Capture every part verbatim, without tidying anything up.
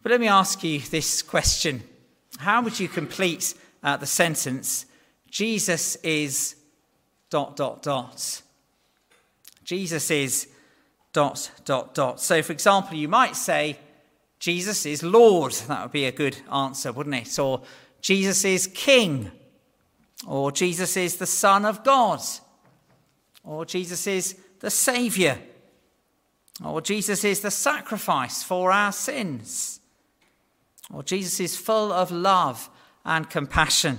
But let me ask you this question. How would you complete uh, the sentence, Jesus is dot, dot, dot? Jesus is dot, dot, dot. So, for example, you might say, Jesus is Lord. That would be a good answer, wouldn't it? Or Jesus is King. Or Jesus is the Son of God. Or Jesus is the Saviour. Or Jesus is the sacrifice for our sins. Or Jesus is full of love and compassion.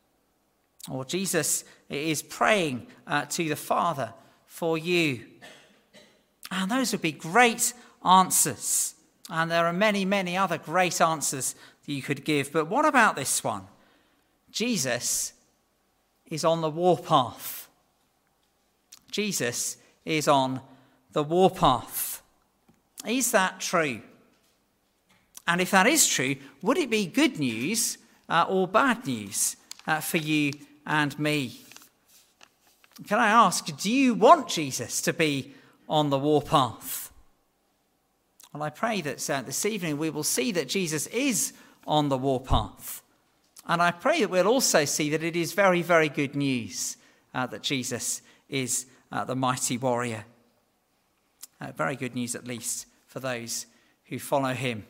Or Jesus is praying uh, to the Father for you. And those would be great answers. And there are many, many other great answers that you could give. But what about this one? Jesus is on the warpath. Jesus is on the warpath. Is that true? And if that is true, would it be good news uh, or bad news uh, for you and me? Can I ask, do you want Jesus to be on the warpath? Well, I pray that uh, this evening we will see that Jesus is on the warpath. And I pray that we'll also see that it is very, very good news uh, that Jesus is uh, the mighty warrior. Uh, very good news, at least, for those who follow him.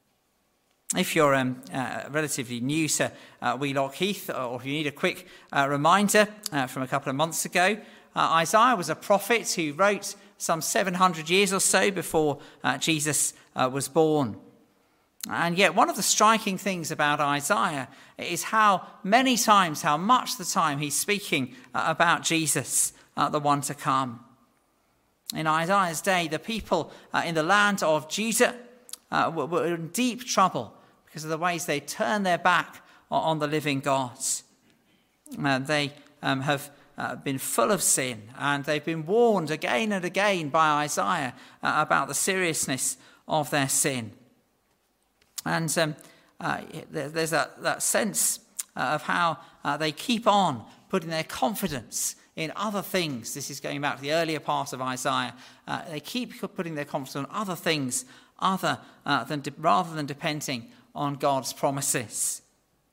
If you're um, uh, relatively new to uh, Wheelock Heath, or if you need a quick uh, reminder uh, from a couple of months ago, uh, Isaiah was a prophet who wrote some seven hundred years or so before uh, Jesus uh, was born. And yet one of the striking things about Isaiah is how many times, how much the time he's speaking uh, about Jesus, uh, the one to come. In Isaiah's day, the people uh, in the land of Judah uh, were, were in deep trouble because of the ways they turn their back on the living God. Uh, they um, have uh, been full of sin, and they've been warned again and again by Isaiah uh, about the seriousness of their sin. And um, uh, there's that, that sense uh, of how uh, they keep on putting their confidence in other things. This is going back to the earlier part of Isaiah. Uh, they keep putting their confidence on other things other uh, than de- rather than depending on God's promises.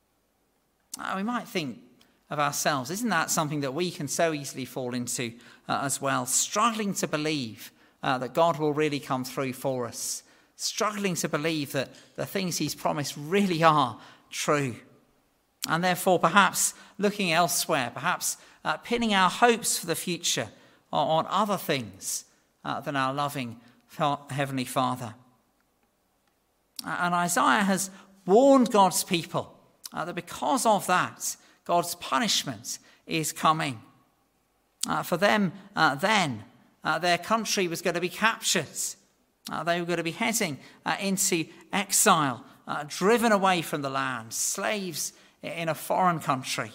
Uh, we might think of ourselves, isn't that something that we can so easily fall into uh, as well? Struggling to believe uh, that God will really come through for us. Struggling to believe that the things he's promised really are true. And therefore perhaps looking elsewhere, perhaps uh, pinning our hopes for the future on, on other things uh, than our loving Heavenly Father. And Isaiah has warned God's people uh, that because of that, God's punishment is coming. Uh, for them uh, then, uh, their country was going to be captured. Uh, they were going to be heading uh, into exile, uh, driven away from the land, slaves in a foreign country.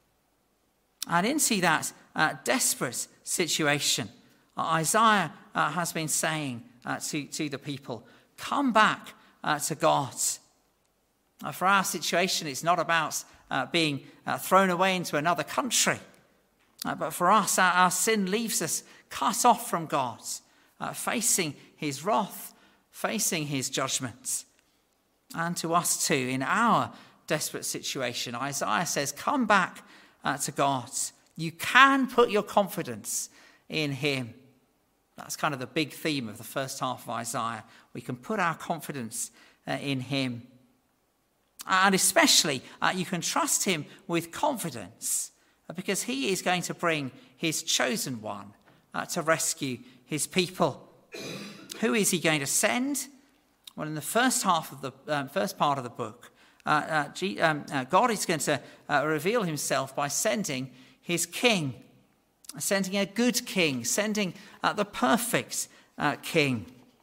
And into that uh, desperate situation, uh, Isaiah uh, has been saying uh, to, to the people, come back uh, to God. Uh, for our situation, it's not about uh, being uh, thrown away into another country. Uh, but for us, our, our sin leaves us cut off from God, uh, facing his wrath, facing his judgment. And to us too, in our desperate situation, Isaiah says, come back uh, to God. You can put your confidence in him. That's kind of the big theme of the first half of Isaiah. We can put our confidence uh, in him. And especially, uh, you can trust him with confidence uh, because he is going to bring his chosen one uh, to rescue his people. Who is he going to send? Well, in the first half of the um, first part of the book, uh, uh, G, um, uh, God is going to uh, reveal himself by sending his king, sending a good king, sending uh, the perfect uh, king,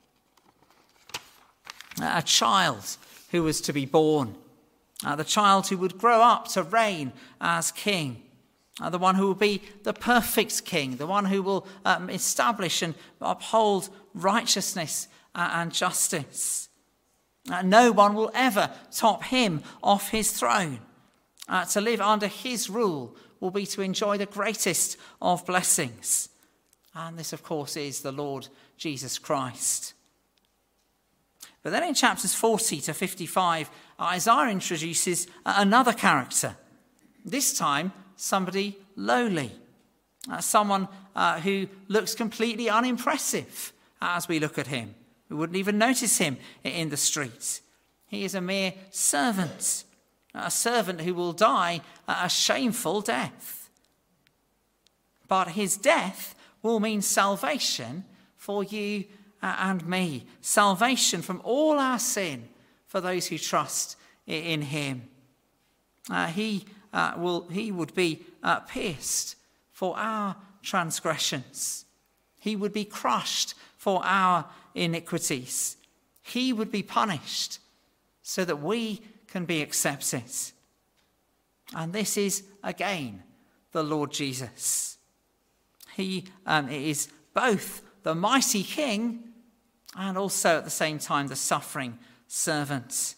uh, a child who was to be born, uh, the child who would grow up to reign as king. Uh, the one who will be the perfect king, the one who will um, establish and uphold righteousness uh, and justice. Uh, no one will ever top him off his throne. Uh, to live under his rule will be to enjoy the greatest of blessings. And this, of course, is the Lord Jesus Christ. But then in chapters forty to fifty-five, Isaiah introduces another character. This time, somebody lowly. Uh, someone uh, who looks completely unimpressive as we look at him. We wouldn't even notice him in the streets. He is a mere servant, a servant who will die a shameful death. But his death will mean salvation for you and me. Salvation from all our sin for those who trust in him. Uh, he, uh, will, he would be uh, pierced for our transgressions. He would be crushed for our iniquities. He would be punished so that we can be accepted. And this is, again, the Lord Jesus. He um, is both the mighty King and also at the same time the suffering servant.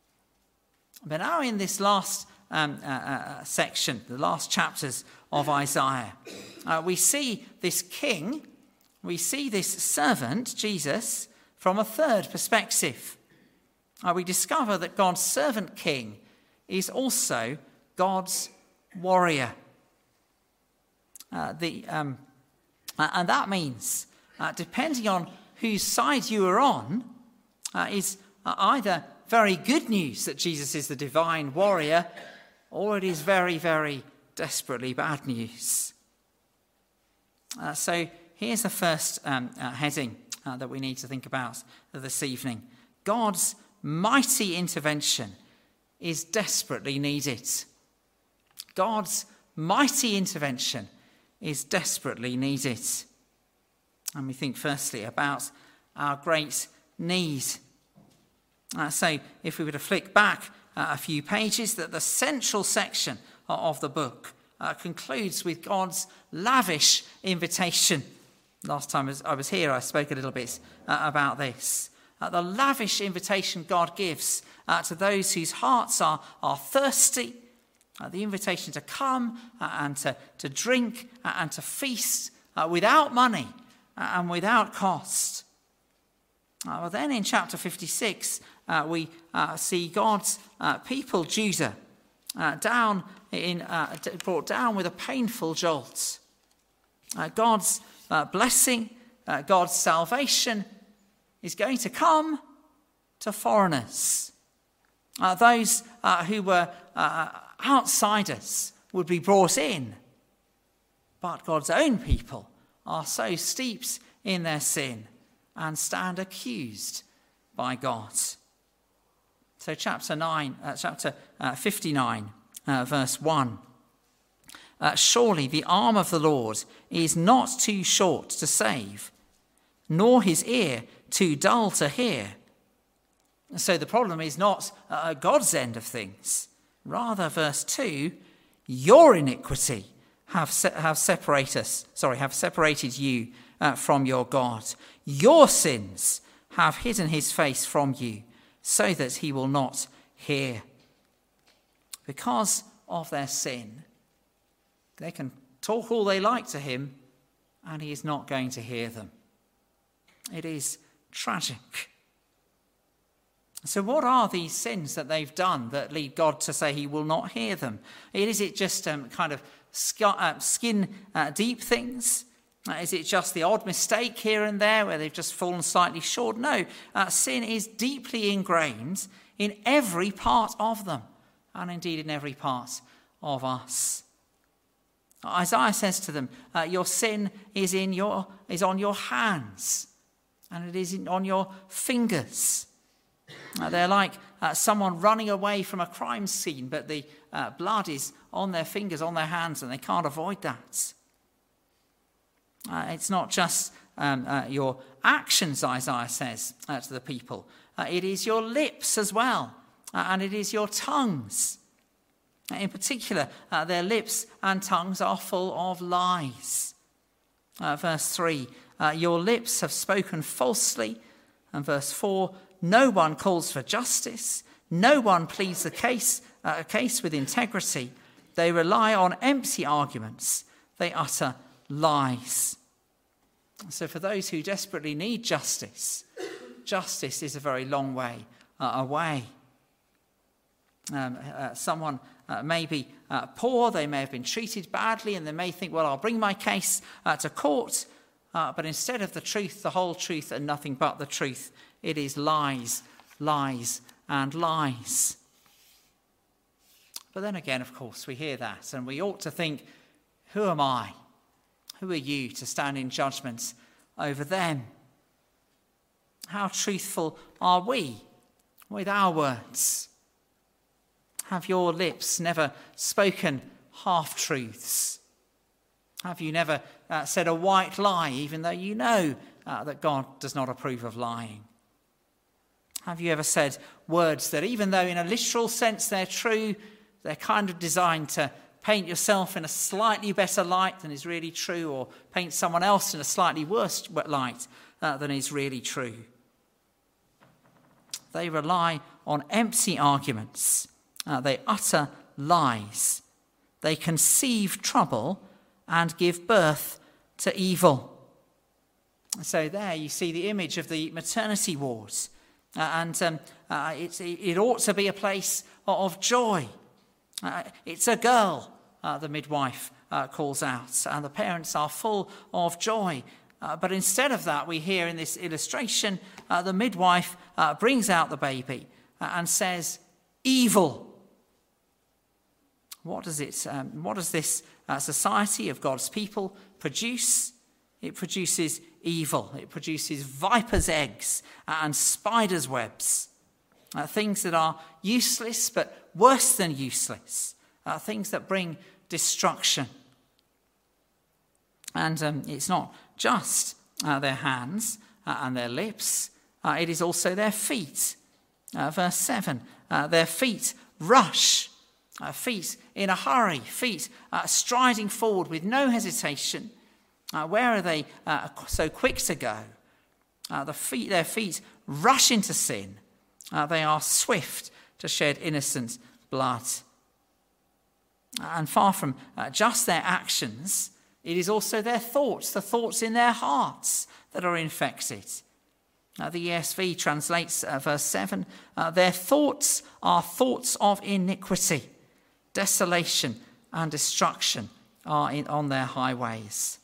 But now in this last um, uh, uh, section, the last chapters of Isaiah, uh, we see this king, we see this servant, Jesus, from a third perspective. Uh, we discover that God's servant king is also God's warrior. Uh, the um, uh, and that means, uh, depending on whose side you are on, uh, is uh, either very good news that Jesus is the divine warrior, or it is very, very desperately bad news. Uh, so here's the first um, uh, heading uh, that we need to think about this evening. God's mighty intervention is desperately needed. God's mighty intervention is desperately needed. And we think firstly about our great need. Uh, so if we were to flick back uh, a few pages, that the central section of the book uh, concludes with God's lavish invitation. Last time I was here, I spoke a little bit uh, about this. Uh, the lavish invitation God gives uh, to those whose hearts are, are thirsty, uh, the invitation to come uh, and to, to drink uh, and to feast uh, without money uh, and without cost. Uh, well, then in chapter fifty-six, uh, we uh, see God's uh, people, Judah, uh, down in uh, brought down with a painful jolt. Uh, God's uh, blessing, uh, God's salvation is going to come to foreigners. Uh, those uh, who were uh, outsiders would be brought in, but God's own people are so steeped in their sin and stand accused by God. So chapter nine, uh, chapter uh, fifty-nine, uh, verse one. Uh, Surely the arm of the Lord is not too short to save, nor his ear too dull to hear. So the problem is not uh, God's end of things. Rather, verse two, your iniquity have se- have separated us. Sorry, have separated you uh, from your God. Your sins have hidden his face from you, so that he will not hear. Because of their sin, they can talk all they like to him, and he is not going to hear them. It is tragic. So what are these sins that they've done that lead God to say he will not hear them? Is it just um, kind of skin uh, deep things? Uh, is it just the odd mistake here and there where they've just fallen slightly short? No, uh, sin is deeply ingrained in every part of them, and indeed in every part of us. Isaiah says to them, uh, your sin is in your is on your hands, and it is in, on your fingers. Uh, they're like uh, someone running away from a crime scene, but the uh, blood is on their fingers, on their hands, and they can't avoid that. Uh, it's not just um, uh, your actions, Isaiah says uh, to the people. Uh, it is your lips as well, uh, and it is your tongues. In particular, uh, their lips and tongues are full of lies. Uh, verse three, uh, your lips have spoken falsely. And verse four, no one calls for justice. No one pleads the case, uh, a case with integrity. They rely on empty arguments. They utter lies. So for those who desperately need justice, justice is a very long way uh, away. Um, uh, someone uh, may be uh, poor, they may have been treated badly, and they may think, well, I'll bring my case uh, to court, uh, but instead of the truth, the whole truth, and nothing but the truth, it is lies, lies, and lies. But then again, of course, we hear that, and we ought to think, who am I? Who are you to stand in judgment over them? How truthful are we with our words? Have your lips never spoken half-truths? Have you never uh, said a white lie, even though you know uh, that God does not approve of lying? Have you ever said words that, even though in a literal sense they're true, they're kind of designed to paint yourself in a slightly better light than is really true, or paint someone else in a slightly worse light uh, than is really true? They rely on empty arguments. Uh, they utter lies. They conceive trouble and give birth to evil. So there you see the image of the maternity wards. Uh, and um, uh, it's, it ought to be a place of joy. Uh, it's a girl, uh, the midwife uh, calls out, and the parents are full of joy. Uh, but instead of that, we hear in this illustration, uh, the midwife uh, brings out the baby uh, and says, evil. What does it? Um, what does this uh, society of God's people produce? It produces evil. It produces vipers' eggs and spiders' webs. Uh, things that are useless, but worse than useless. Uh, things that bring destruction. And um, it's not just uh, their hands uh, and their lips. Uh, it is also their feet. Uh, verse seven, uh, their feet rush. Uh, feet in a hurry, feet uh, striding forward with no hesitation. Uh, where are they uh, so quick to go? Uh, the feet, their feet rush into sin. Uh, they are swift to shed innocent blood. And far from uh, just their actions, it is also their thoughts, the thoughts in their hearts that are infected. Uh, the E S V translates uh, verse seven, uh, their thoughts are thoughts of iniquity. Desolation and destruction are in, on their highways.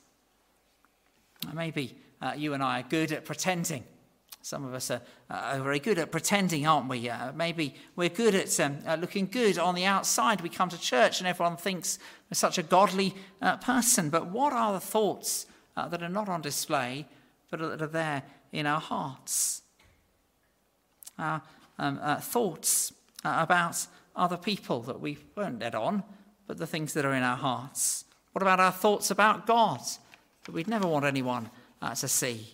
Maybe uh, you and I are good at pretending. Some of us are, uh, are very good at pretending, aren't we? Uh, maybe we're good at um, uh, looking good on the outside. We come to church and everyone thinks we're such a godly uh, person. But what are the thoughts uh, that are not on display, but that are there in our hearts? Our um, uh, thoughts uh, about other people that we weren't dead on, but the things that are in our hearts. What about our thoughts about God that we'd never want anyone uh, to see?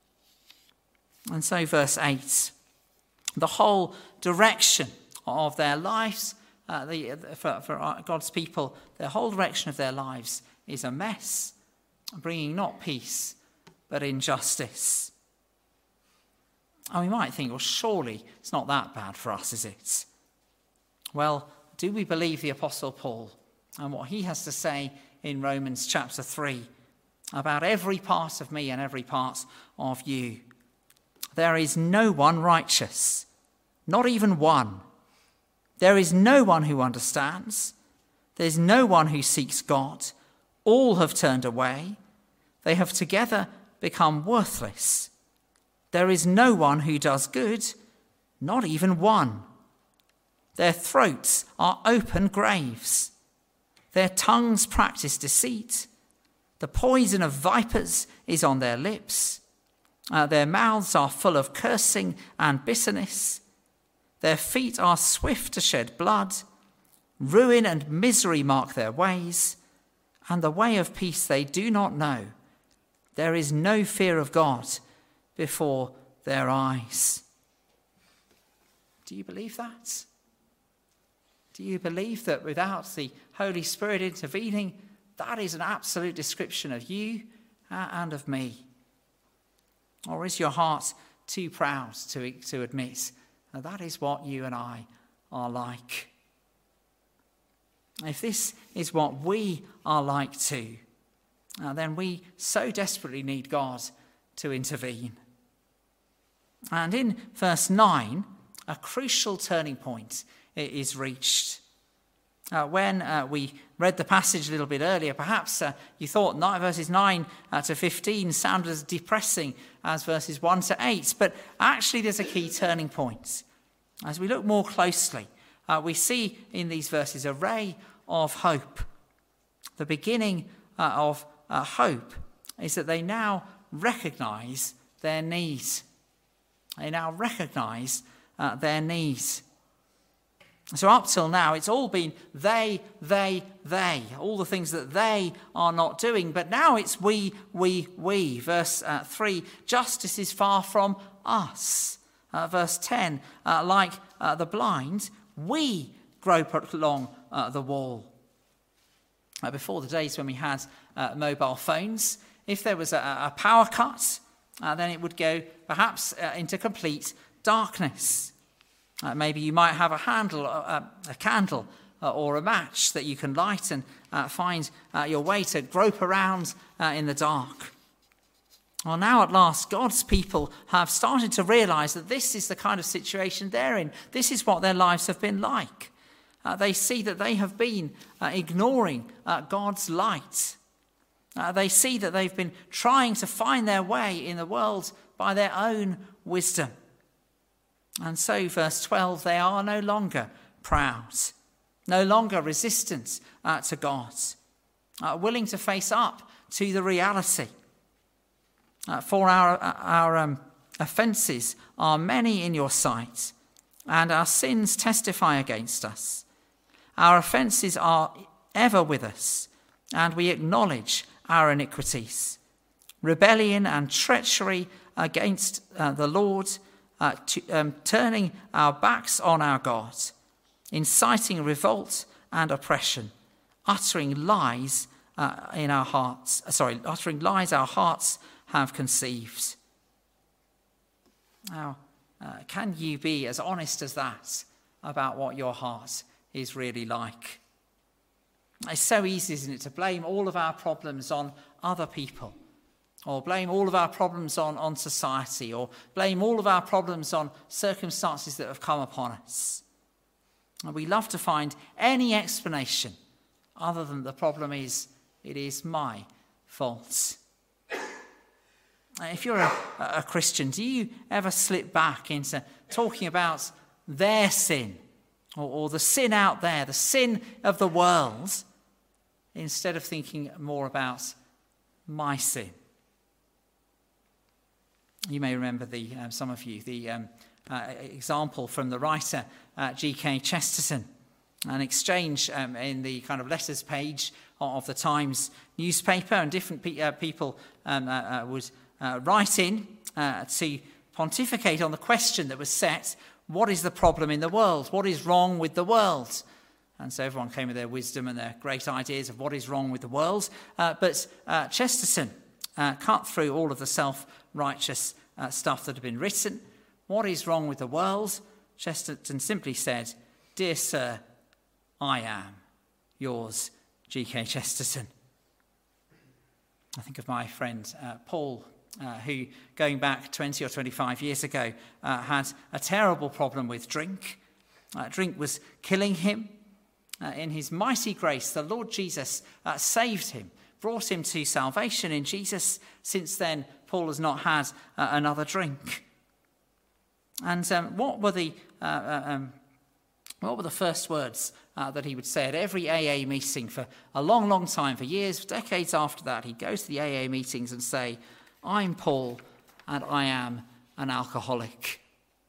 And so verse eight, the whole direction of their lives, uh, the, for, for God's people, the whole direction of their lives is a mess, bringing not peace, but injustice. And we might think, well, surely it's not that bad for us, is it? Well, do we believe the Apostle Paul and what he has to say in Romans chapter three about every part of me and every part of you? There is no one righteous, not even one. There is no one who understands. There's no one who seeks God. All have turned away. They have together become worthless. There is no one who does good, not even one. Their throats are open graves. Their tongues practice deceit. The poison of vipers is on their lips. Uh, their mouths are full of cursing and bitterness. Their feet are swift to shed blood. Ruin and misery mark their ways, and the way of peace they do not know. There is no fear of God before their eyes. Do you believe that? Do you believe that without the Holy Spirit intervening, that is an absolute description of you and of me? Or is your heart too proud to, to admit that that is what you and I are like? If this is what we are like too, uh, then we so desperately need God to intervene. And in verse nine, a crucial turning point is reached. Uh, when uh, we read the passage a little bit earlier, perhaps uh, you thought nine, verses nine uh, to fifteen sounded as depressing as verses one to eight, but actually there's a key turning point. As we look more closely, uh, we see in these verses a ray of hope. The beginning uh, of uh, hope is that they now recognise their needs. They now recognise uh, their needs. So up till now, it's all been they, they, they, all the things that they are not doing. But now it's we, we, we. Verse uh, three, justice is far from us. Uh, verse ten, uh, like uh, the blind, we grope along uh, the wall. Uh, before the days when we had uh, mobile phones, if there was a, a power cut, uh, then it would go perhaps uh, into complete darkness. Uh, maybe you might have a handle, uh, a candle, uh, or a match that you can light and uh, find uh, your way to grope around uh, in the dark. Well, now at last, God's people have started to realise that this is the kind of situation they're in. This is what their lives have been like. Uh, they see that they have been uh, ignoring uh, God's light. Uh, they see that they've been trying to find their way in the world by their own wisdom. And so, verse twelve, they are no longer proud, no longer resistant uh, to God, uh, willing to face up to the reality. Uh, for our, our um, offences are many in your sight, and our sins testify against us. Our offences are ever with us, and we acknowledge our iniquities. Rebellion and treachery against uh, the Lord, Uh, to, um, turning our backs on our God, inciting revolt and oppression, uttering lies uh, in our hearts, uh, sorry, uttering lies our hearts have conceived. Now, uh, can you be as honest as that about what your heart is really like? It's so easy, isn't it, to blame all of our problems on other people, or blame all of our problems on, on society, or blame all of our problems on circumstances that have come upon us. And we love to find any explanation other than the problem is, it is my fault. If you're a, a Christian, do you ever slip back into talking about their sin, or, or the sin out there, the sin of the world, instead of thinking more about my sin? You may remember, the uh, some of you, the um, uh, example from the writer uh, G K Chesterton, an exchange um, in the kind of letters page of the Times newspaper, and different pe- uh, people um, uh, uh, would uh, write in uh, to pontificate on the question that was set: what is the problem in the world? What is wrong with the world? And so everyone came with their wisdom and their great ideas of what is wrong with the world. Uh, but uh, Chesterton uh, cut through all of the self-righteous uh, stuff that had been written. What is wrong with the world? Chesterton simply said, "Dear sir, I am yours, G K Chesterton." I think of my friend uh, Paul, uh, who going back twenty or twenty-five years ago uh, had a terrible problem with drink. Uh, drink was killing him. Uh, in his mighty grace, the Lord Jesus uh, saved him, brought him to salvation in Jesus. Since then, Paul has not had uh, another drink. And um, what were the uh, um, what were the first words uh, that he would say at every A A meeting for a long, long time, for years, for decades after that? He'd go to the A A meetings and say, "I'm Paul, and I am an alcoholic."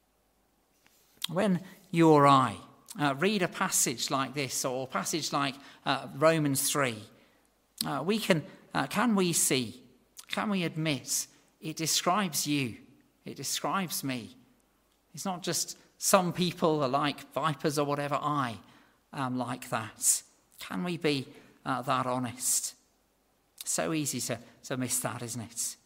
When you or I Uh, read a passage like this, or a passage like uh, Romans three, uh, we can, uh, can we see, can we admit it describes you, it describes me. It's not just some people are like vipers or whatever, I am like that. Can we be uh, that honest? So easy to, to miss that, isn't it?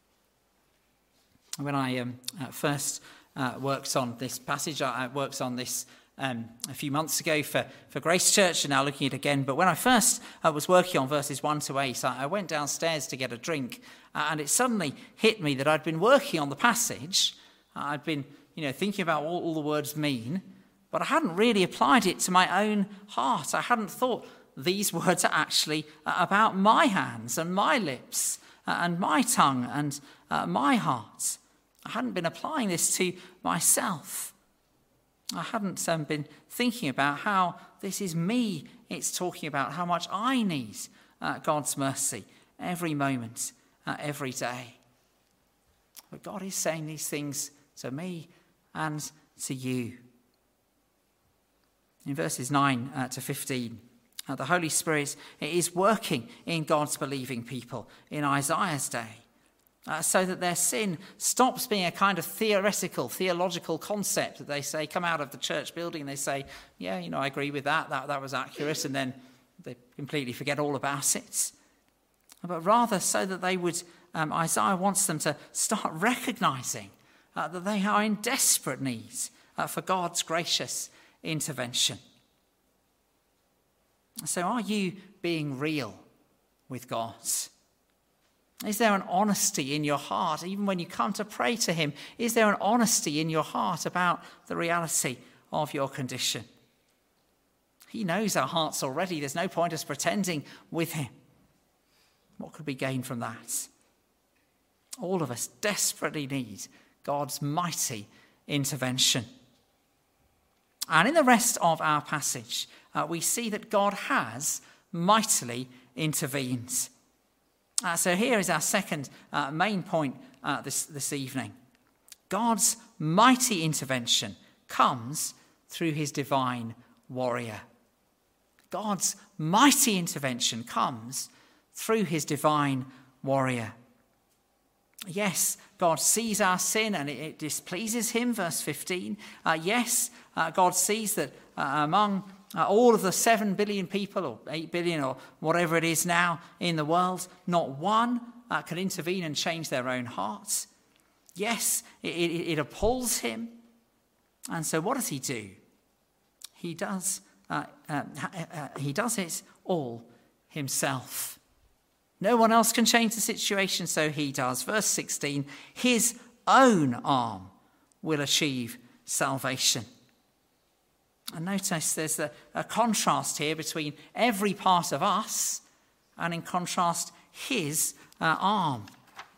When I um, uh, first uh, worked on this passage, I, I worked on this Um, a few months ago for, for Grace Church, and now looking at it again. But when I first uh, was working on verses one to eight, I, I went downstairs to get a drink, uh, and it suddenly hit me that I'd been working on the passage, I'd been, you know, thinking about what all the words mean, but I hadn't really applied it to my own heart. I hadn't thought these words are actually about my hands and my lips and my tongue and uh, my heart. I hadn't been applying this to myself. I hadn't um, been thinking about how this is me it's talking about, how much I need uh, God's mercy every moment, uh, every day. But God is saying these things to me and to you. In verses nine uh, to fifteen, uh, the Holy Spirit is working in God's believing people in Isaiah's day. Uh, so that their sin stops being a kind of theoretical, theological concept that they say, come out of the church building and they say, yeah, you know, I agree with that, that, that was accurate, and then they completely forget all about it. But rather so that they would, um, Isaiah wants them to start recognizing uh, that they are in desperate need uh, for God's gracious intervention. So are you being real with God? Is there an honesty in your heart, even when you come to pray to him? Is there an honesty in your heart about the reality of your condition? He knows our hearts already. There's no point us pretending with him. What could we gain from that? All of us desperately need God's mighty intervention. And in the rest of our passage, uh, we see that God has mightily intervened. Uh, so here is our second uh, main point uh, this, this evening. God's mighty intervention comes through his divine warrior. God's mighty intervention comes through his divine warrior. Yes, God sees our sin and it, it displeases him, verse fifteen. Uh, yes, uh, God sees that uh, among Uh, all of the seven billion people, or eight billion, or whatever it is now in the world, not one uh, can intervene and change their own hearts. Yes, it, it, it appalls him. And so what does he do? He does, uh, uh, uh, he does it all himself. No one else can change the situation, so he does. Verse sixteen, his own arm will achieve salvation. And notice there's a, a contrast here between every part of us and in contrast his uh, arm.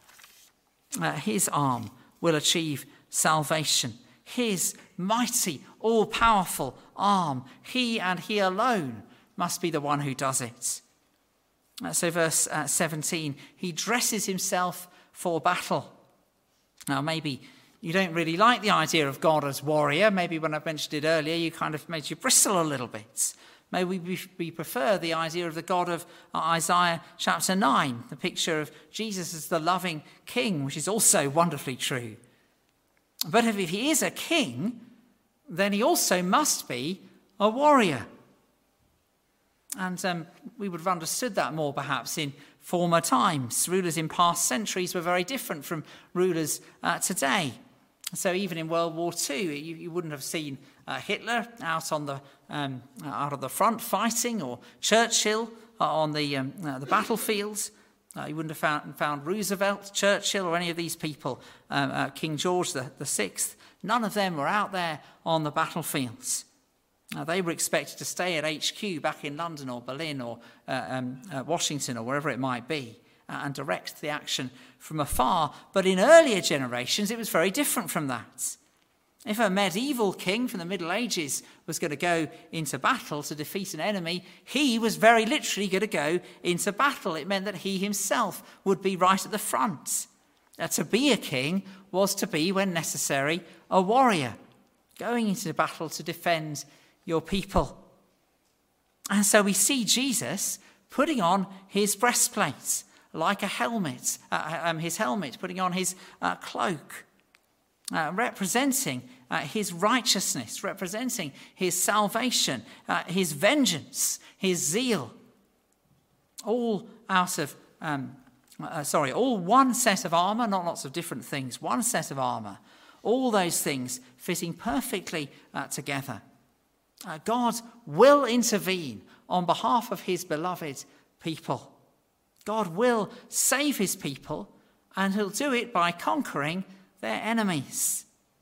Uh, his arm will achieve salvation. His mighty, all-powerful arm. He and he alone must be the one who does it. Uh, so verse uh, seventeen, he dresses himself for battle. Now maybe you don't really like the idea of God as warrior. Maybe when I mentioned it earlier, you kind of made you bristle a little bit. Maybe we, we prefer the idea of the God of Isaiah chapter nine, the picture of Jesus as the loving king, which is also wonderfully true. But if he is a king, then he also must be a warrior. And um, we would have understood that more perhaps in former times. Rulers in past centuries were very different from rulers uh, today. So even in World War Two, you, you wouldn't have seen uh, Hitler out on the um, out of the front fighting, or Churchill uh, on the um, uh, the battlefields. Uh, you wouldn't have found, found Roosevelt, Churchill, or any of these people. Um, uh, King George the, the Sixth. None of them were out there on the battlefields. Uh, they were expected to stay at H Q back in London or Berlin or uh, um, uh, Washington or wherever it might be, uh, and direct the action from afar. But in earlier generations, it was very different from that. If a medieval king from the Middle Ages was going to go into battle to defeat an enemy, he was very literally going to go into battle. It meant that he himself would be right at the front. Uh, to be a king was to be, when necessary, a warrior, going into battle to defend your people. And so we see Jesus putting on his breastplate like a helmet, uh, um, his helmet, putting on his uh, cloak, uh, representing uh, his righteousness, representing his salvation, uh, his vengeance, his zeal, all out of, um, uh, sorry, all one set of armour, not lots of different things, one set of armour, all those things fitting perfectly uh, together. Uh, God will intervene on behalf of his beloved people. God will save his people, and he'll do it by conquering their enemies.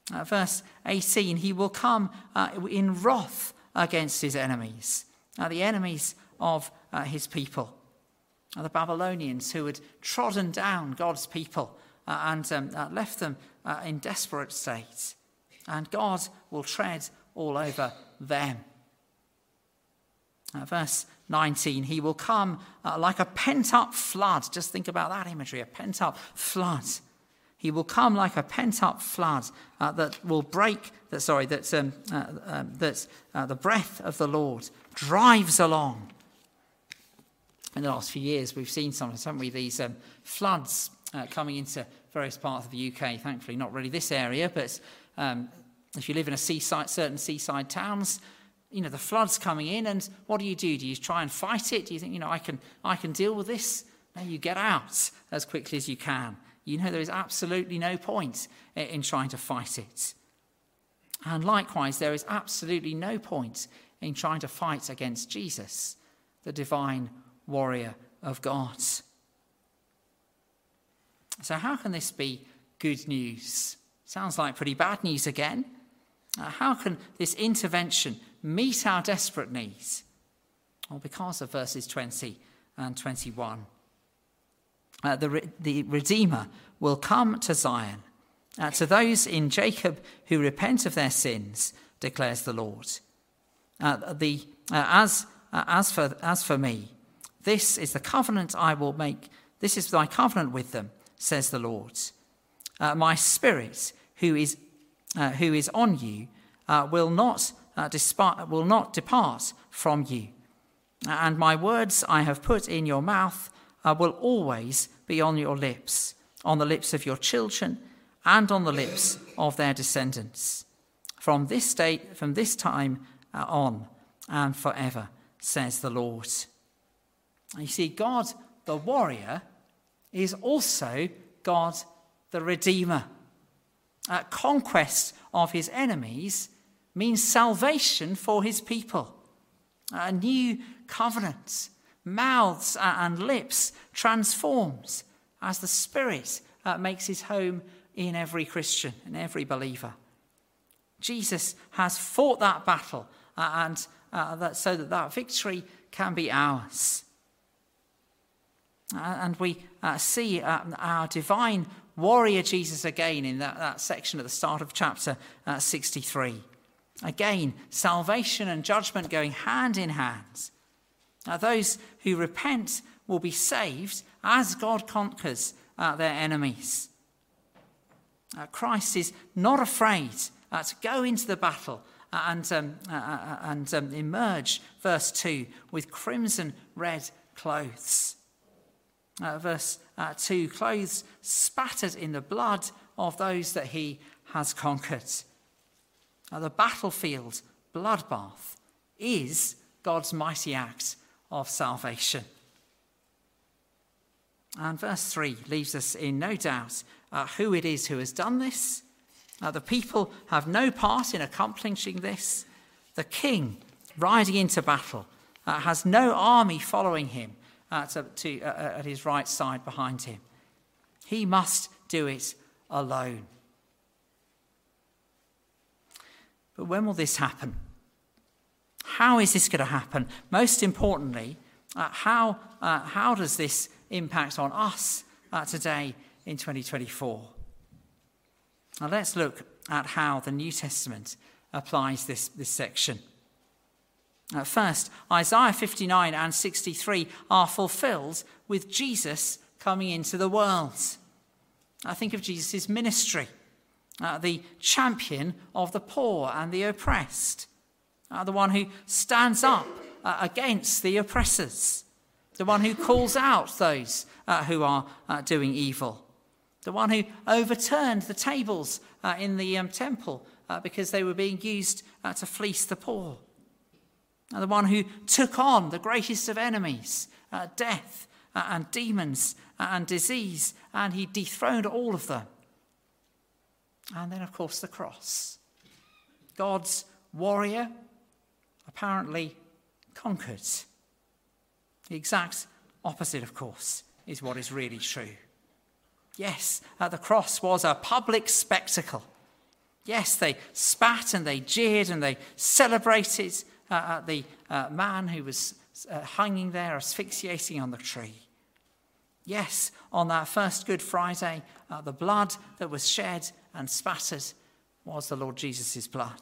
Uh, verse eighteen, he will come uh, in wrath against his enemies, uh, the enemies of uh, his people, uh, the Babylonians who had trodden down God's people uh, and um, uh, left them uh, in desperate state. And God will tread all over them. Uh, verse nineteen, he will come uh, like a pent-up flood. Just think about that imagery, a pent-up flood. He will come like a pent-up flood uh, that will break, that, sorry, that, um, uh, um, that uh, the breath of the Lord drives along. In the last few years, we've seen some, haven't we, these um, floods uh, coming into various parts of the U K. Thankfully, not really this area, but um, if you live in a seaside, certain seaside towns, you know, the flood's coming in, and what do you do? Do you try and fight it? Do you think, you know, I can, I can deal with this? No, you get out as quickly as you can. You know there is absolutely no point in trying to fight it. And likewise, there is absolutely no point in trying to fight against Jesus, the divine warrior of God. So how can this be good news? Sounds like pretty bad news again. Uh, how can this intervention meet our desperate needs? Well, because of verses twenty and twenty-one. Uh, the, the Redeemer will come to Zion, uh, to those in Jacob who repent of their sins, declares the Lord. Uh, the, uh, as, uh, as, for, as for me, this is the covenant I will make, this is thy covenant with them, says the Lord. Uh, my spirit, who is, uh, who is on you, uh, will, not, uh, dispa- will not depart from you. And my words I have put in your mouth Uh, will always be on your lips, on the lips of your children, and on the lips of their descendants, from this day, from this time uh, on, and forever, says the Lord. And you see, God, the warrior, is also God, the Redeemer. Uh, conquest of his enemies means salvation for his people, a new covenant. Mouths and lips transforms as the Spirit uh, makes his home in every Christian, in every believer. Jesus has fought that battle uh, and uh, that, so that that victory can be ours. Uh, and we uh, see uh, our divine warrior Jesus again in that, that section at the start of chapter uh, sixty-three. Again, salvation and judgment going hand in hand. Now, those who repent will be saved as God conquers uh, their enemies. Uh, Christ is not afraid uh, to go into the battle and, um, uh, and um, emerge, verse two, with crimson red clothes. Uh, verse uh, two, clothes spattered in the blood of those that he has conquered. Uh, the battlefield bloodbath is God's mighty act of salvation. And verse three leaves us in no doubt uh, who it is who has done this. Uh, the people have no part in accomplishing this. The king riding into battle uh, has no army following him uh, to, to, uh, at his right side behind him. He must do it alone. But when will this happen? How is this going to happen? Most importantly, uh, how, uh, how does this impact on us uh, today in twenty twenty-four? Now let's look at how the New Testament applies this, this section. Uh, first, Isaiah fifty-nine and sixty-three are fulfilled with Jesus coming into the world. I think of Jesus' ministry, uh, the champion of the poor and the oppressed. Uh, the one who stands up uh, against the oppressors, the one who calls out those uh, who are uh, doing evil, the one who overturned the tables uh, in the um, temple uh, because they were being used uh, to fleece the poor, uh, the one who took on the greatest of enemies, uh, death uh, and demons uh, and disease, and he dethroned all of them. And then, of course, the cross. God's warrior apparently conquered. The exact opposite, of course, is what is really true. Yes, uh, the cross was a public spectacle. Yes, they spat and they jeered and they celebrated uh, the uh, man who was uh, hanging there, asphyxiating on the tree. Yes, on that first Good Friday, uh, the blood that was shed and spattered was the Lord Jesus' blood.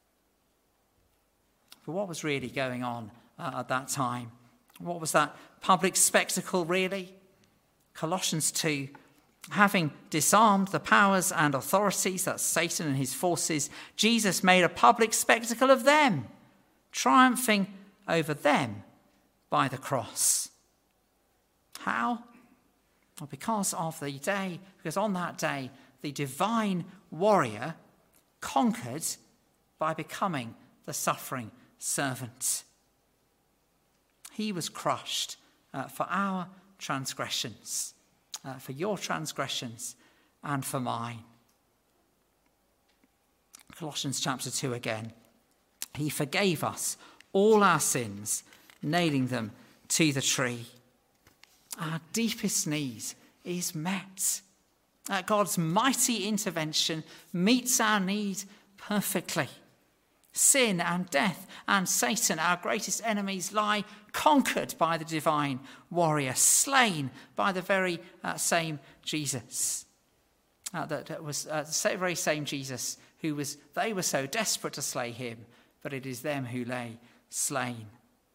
But what was really going on uh, at that time? What was that public spectacle really? Colossians two, having disarmed the powers and authorities, that's Satan and his forces, Jesus made a public spectacle of them, triumphing over them by the cross. How? Well, because of the day, because on that day, the divine warrior conquered by becoming the suffering servant. He was crushed uh, for our transgressions, uh, for your transgressions and for mine. Colossians chapter two again. He forgave us all our sins, nailing them to the tree. Our deepest need is met. Uh, God's mighty intervention meets our need perfectly. Sin and death and Satan, our greatest enemies, lie conquered by the divine warrior, slain by the very uh, same Jesus. Uh, that, that was uh, the very same Jesus who was, they were so desperate to slay him, but it is them who lay slain.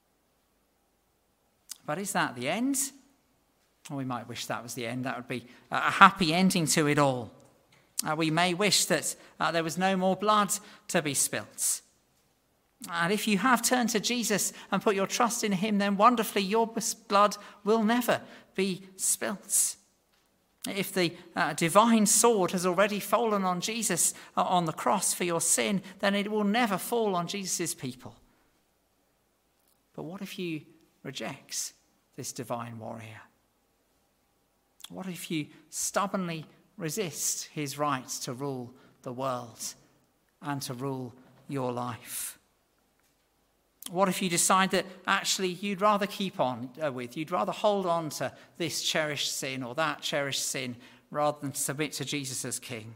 But is that the end? Well, we might wish that was the end. That would be a happy ending to it all. Uh, we may wish that uh, there was no more blood to be spilt. And if you have turned to Jesus and put your trust in him, then wonderfully your blood will never be spilt. If the uh, divine sword has already fallen on Jesus uh, on the cross for your sin, then it will never fall on Jesus' people. But what if you reject this divine warrior? What if you stubbornly resist his right to rule the world and to rule your life? What if you decide that actually you'd rather keep on uh, with, you'd rather hold on to this cherished sin or that cherished sin rather than submit to Jesus as King?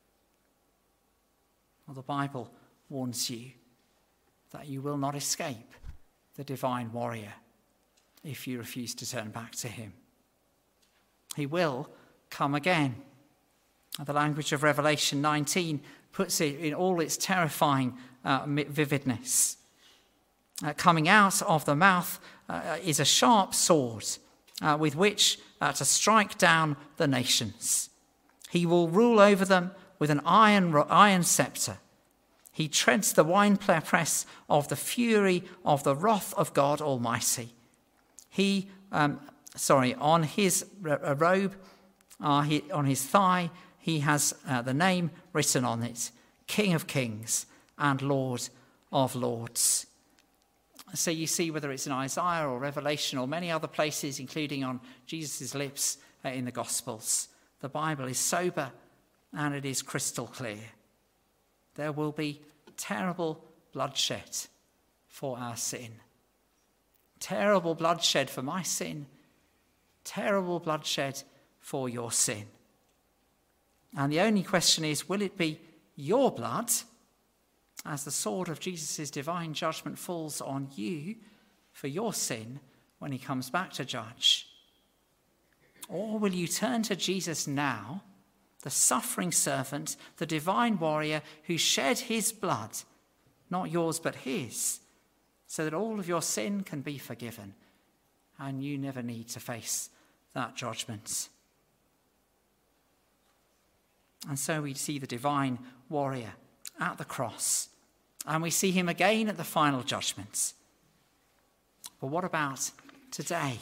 Well, the Bible warns you that you will not escape the divine warrior if you refuse to turn back to him. He will come again. The language of Revelation nineteen puts it in all its terrifying uh, vividness. Uh, coming out of the mouth uh, is a sharp sword uh, with which uh, to strike down the nations. He will rule over them with an iron, iron scepter. He treads the winepress of the fury of the wrath of God Almighty. He, um, sorry, on his robe, uh, he, on his thigh, he has uh, the name written on it, King of Kings and Lord of Lords. So you see, whether it's in Isaiah or Revelation or many other places, including on Jesus' lips uh, in the Gospels, the Bible is sober and it is crystal clear. There will be terrible bloodshed for our sin. Terrible bloodshed for my sin. Terrible bloodshed for your sin. And the only question is, will it be your blood, as the sword of Jesus' divine judgment falls on you for your sin when he comes back to judge? Or will you turn to Jesus now, the suffering servant, the divine warrior who shed his blood, not yours but his, so that all of your sin can be forgiven and you never need to face that judgment? And so we see the divine warrior at the cross, and we see him again at the final judgment. But what about today?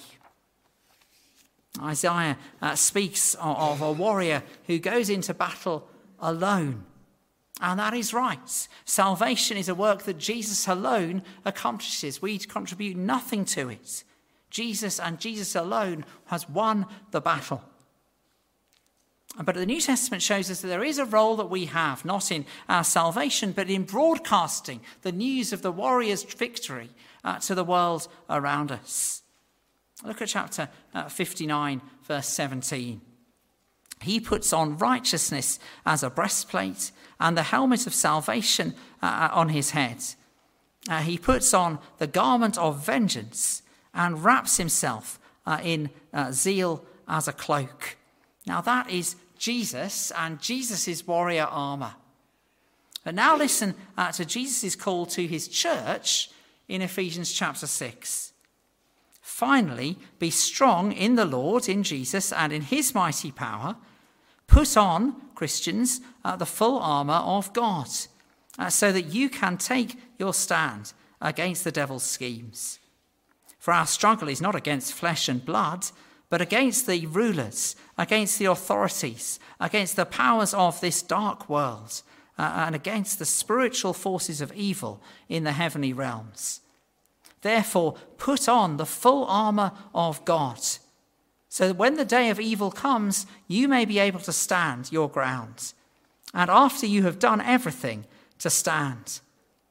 Isaiah uh, speaks of, of a warrior who goes into battle alone. And that is right. Salvation is a work that Jesus alone accomplishes. We contribute nothing to it. Jesus and Jesus alone has won the battle. But the New Testament shows us that there is a role that we have, not in our salvation, but in broadcasting the news of the warrior's victory uh, to the world around us. Look at chapter uh, fifty-nine, verse seventeen. He puts on righteousness as a breastplate and the helmet of salvation uh, on his head. Uh, he puts on the garment of vengeance and wraps himself uh, in uh, zeal as a cloak. Now that is Jesus and Jesus' warrior armour. But now listen uh, to Jesus' call to his church in Ephesians chapter six. Finally, be strong in the Lord, in Jesus, and in his mighty power. Put on, Christians, uh, the full armour of God, uh, so that you can take your stand against the devil's schemes. For our struggle is not against flesh and blood, but against the rulers, against the authorities, against the powers of this dark world, uh, and against the spiritual forces of evil in the heavenly realms. Therefore, put on the full armour of God, so that when the day of evil comes, you may be able to stand your ground. And after you have done everything, to stand.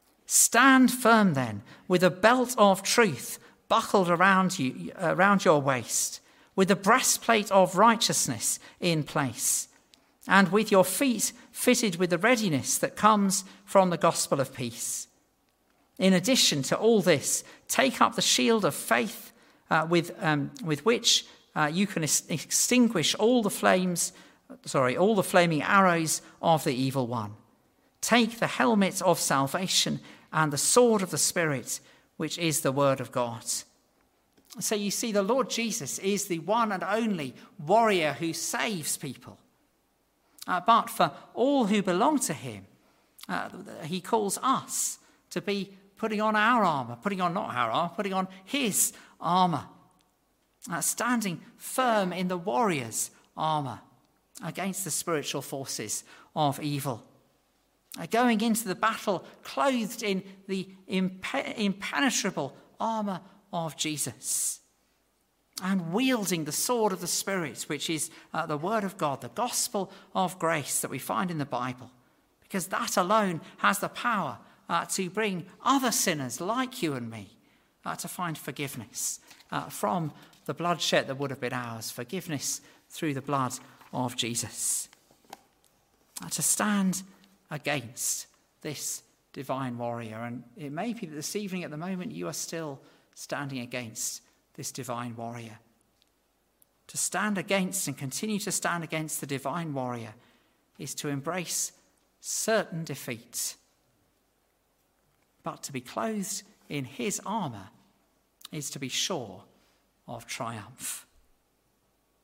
Stand firm then, with a belt of truth buckled around you, around your waist, with the breastplate of righteousness in place, and with your feet fitted with the readiness that comes from the gospel of peace. In addition to all this, take up the shield of faith uh, with um, with which uh, you can ex- extinguish all the flames, sorry, all the flaming arrows of the evil one. Take the helmet of salvation and the sword of the Spirit, which is the word of God. So you see, the Lord Jesus is the one and only warrior who saves people. Uh, but for all who belong to him, uh, he calls us to be putting on our armour, putting on not our armour, putting on his armour, uh, standing firm in the warrior's armour against the spiritual forces of evil, uh, going into the battle clothed in the impe- impenetrable armour of Jesus, and wielding the sword of the Spirit, which is uh, the word of God, the gospel of grace that we find in the Bible, because that alone has the power Uh, to bring other sinners like you and me uh, to find forgiveness uh, from the bloodshed that would have been ours, forgiveness through the blood of Jesus. Uh, to stand against this divine warrior. And it may be that this evening at the moment you are still standing against this divine warrior. To stand against and continue to stand against the divine warrior is to embrace certain defeat. But to be clothed in his armour is to be sure of triumph.